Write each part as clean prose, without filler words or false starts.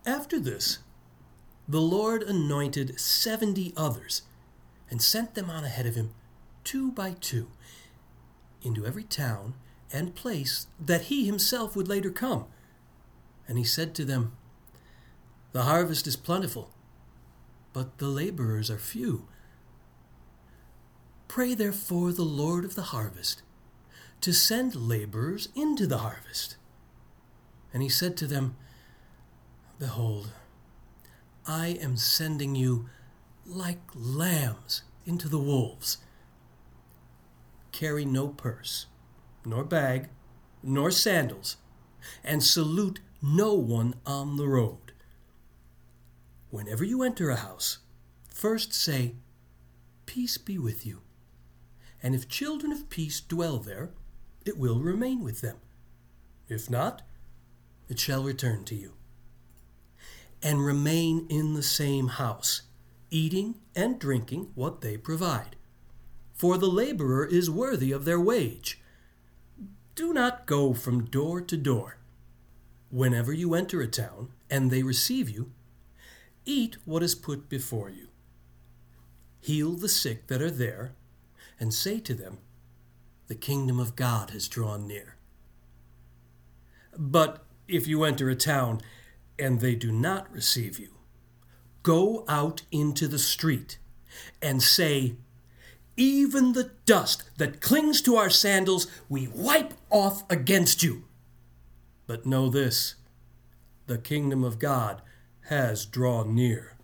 After this, the Lord anointed 70 others and sent them on ahead of him, 2 by 2, into every town and place that he himself would later come. And he said to them, "The harvest is plentiful, but the laborers are few. Pray therefore the Lord of the harvest to send laborers into the harvest." And he said to them, "Behold, I am sending you like lambs into the wolves. Carry no purse, nor bag, nor sandals, and salute no one on the road. Whenever you enter a house, first say, 'Peace be with you.' And if children of peace dwell there, it will remain with them. If not, it shall return to you. And remain in the same house, eating and drinking what they provide. For the laborer is worthy of their wage. Do not go from door to door. Whenever you enter a town and they receive you, eat what is put before you. Heal the sick that are there, and say to them, 'The kingdom of God has drawn near.' But if you enter a town and they do not receive you, go out into the street and say, 'Even the dust that clings to our sandals we wipe off against you.' But know this, the kingdom of God has drawn near.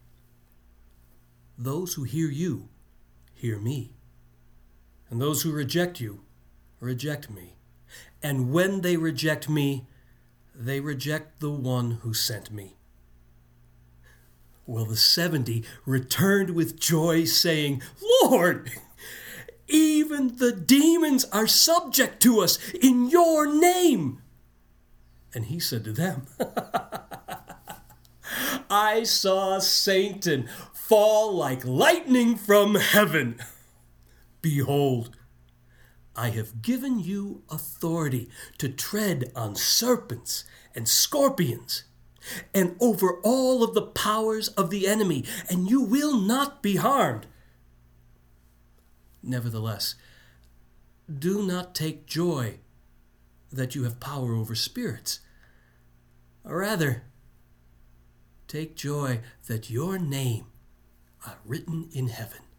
Those who hear you, hear me. And those who reject you, reject me. And when they reject me, they reject the one who sent me." Well, the 70 returned with joy, saying, "Lord, even the demons are subject to us in your name." And he said to them, "I saw Satan fall like lightning from heaven. Behold, I have given you authority to tread on serpents and scorpions, and over all of the powers of the enemy, and you will not be harmed. Nevertheless, do not take joy that you have power over spirits. Rather, take joy that your name are written in heaven."